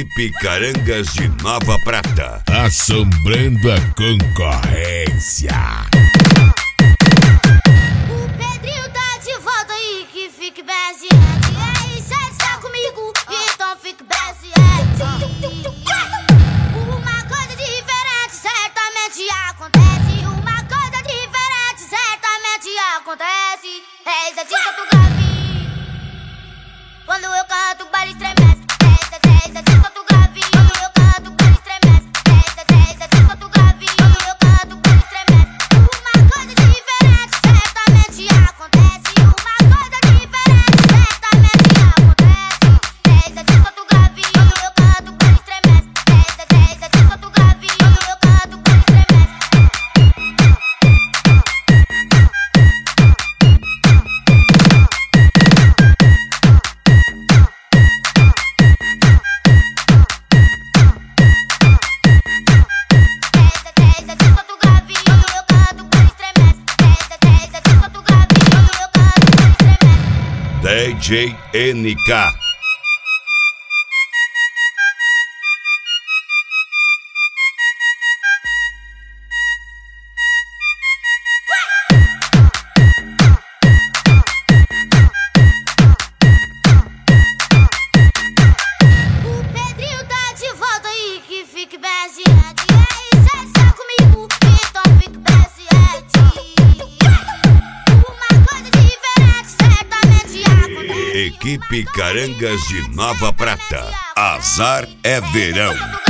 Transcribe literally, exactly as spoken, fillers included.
Equipe Carangas de Nova Prata, assombrando a concorrência. O Pedrinho tá de volta aí, que fique bem ciente. E aí, cê está comigo, então fique bem ciente. Uma coisa diferente certamente acontece. Uma coisa diferente certamente acontece. Eis a dica do Gavi. Quando eu canto, o baile estremece. Eis a eis a dica do Gavi. Quando eu canto, o baile estremece. Eis a eis a dica do Gavi. Quando eu canto, o baile estremece. Uma coisa diferente certamente acontece. Uma coisa diferente certamente acontece. Eis a dica do Gavi. Quando eu canto, o baile estremece. Eis a eis a dica do Gavi. Quando eu canto, o baile estremece. D J N K. O Pedrinho tá de volta aí, que fique bem ciente. E aí, cê está comigo, então fique bem ciente. Uma coisa diferente certamente acontece. Equipe Carangas de Nova Prata, azar é verão.